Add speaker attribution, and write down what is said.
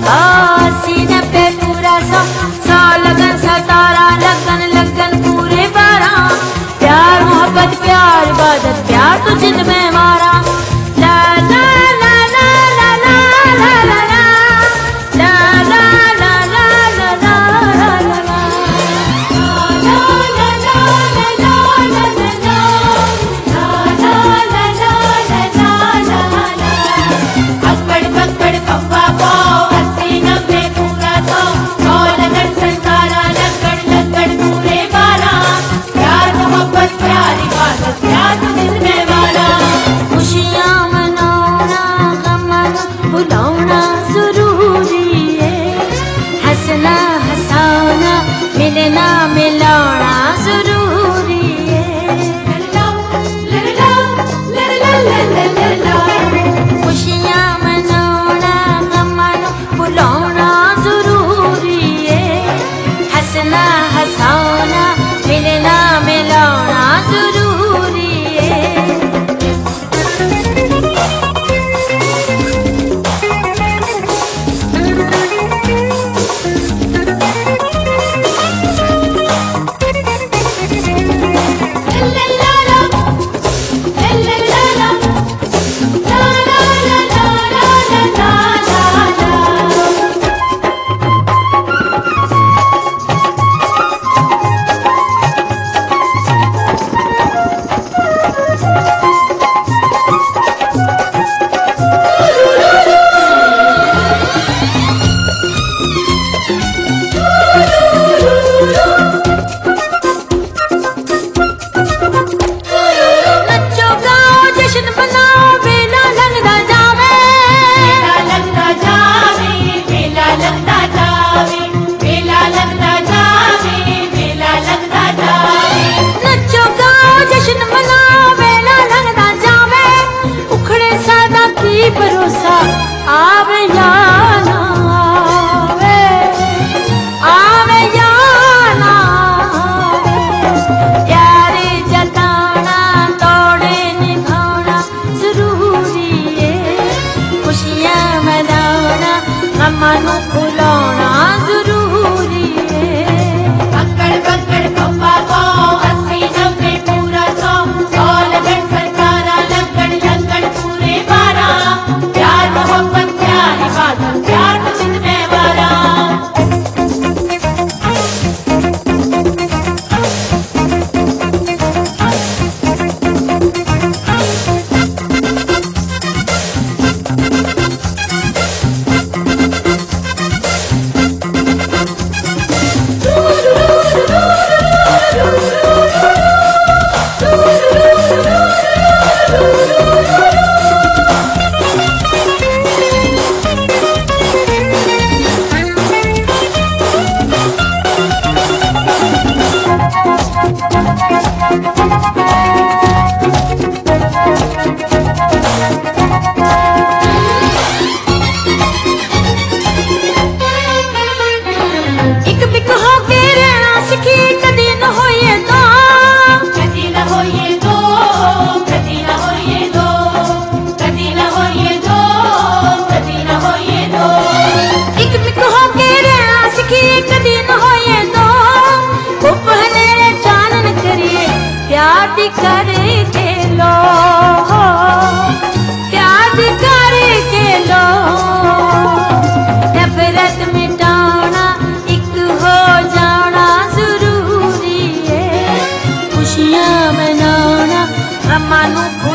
Speaker 1: 80 90 पूरा 100 लगन 17 लगन लगन पूरे 12 प्यार मोहब्बत प्यार इबादत प्यार तो जिंद में मारा ला ला ला ला ला ला ला ला ला ला ला ला ला ला ला मिलना मिलाना जरूरी है खुशियाँ मनाना गम भुलाना जरूरी है हंसना हंसाना मिलना मिलाना जरूरी है भरोसा आवे या ना आवे या ना प्यार जताना तोड़े निभाना जरूरी है खुशियाँ मनाना गम भुलाना जरूरी है पकड़ पकड़ पप्पा को 80 90 पूरा 100 लगन 17 लगन लगन पूरे 12 प्यार मोहब्बत प्यार इबादत प्यार तो जिंद में मारा करके लो प्यार करके लो नफरत मिटाना एक हो जाना जरूरी है खुशियाँ मनाना गम